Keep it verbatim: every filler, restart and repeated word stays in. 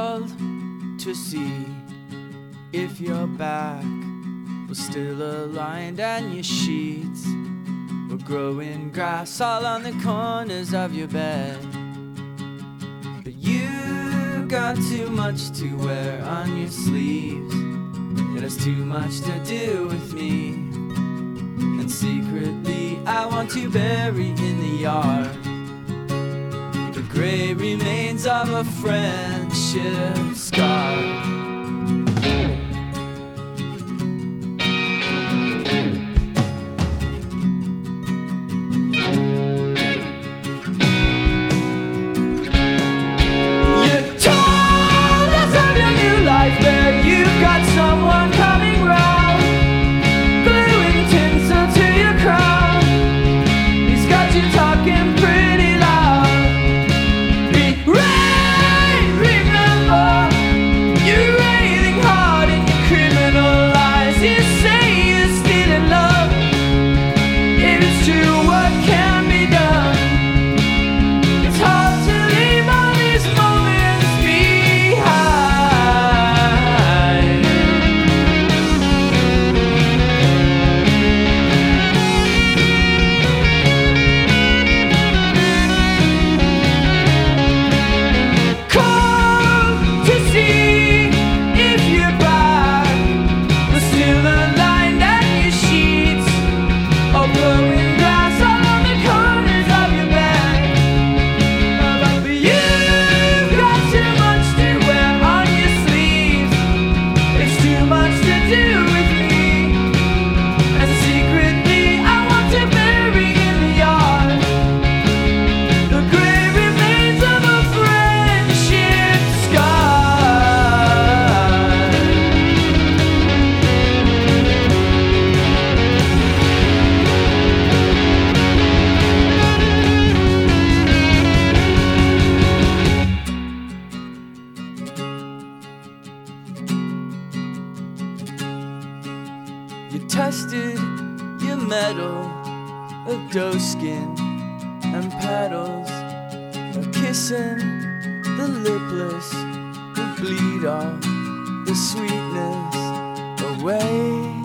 called to see if your back was still aligned and your sheets were growing grass all on the corners of your bed. But you got too much to wear on your sleeves. It has too much to do with me. And secretly I want to bury in the yard the gray remains of a friendship scar. You tested your metal of doe skin and petals of kissing the lipless who bleed off the sweetness away.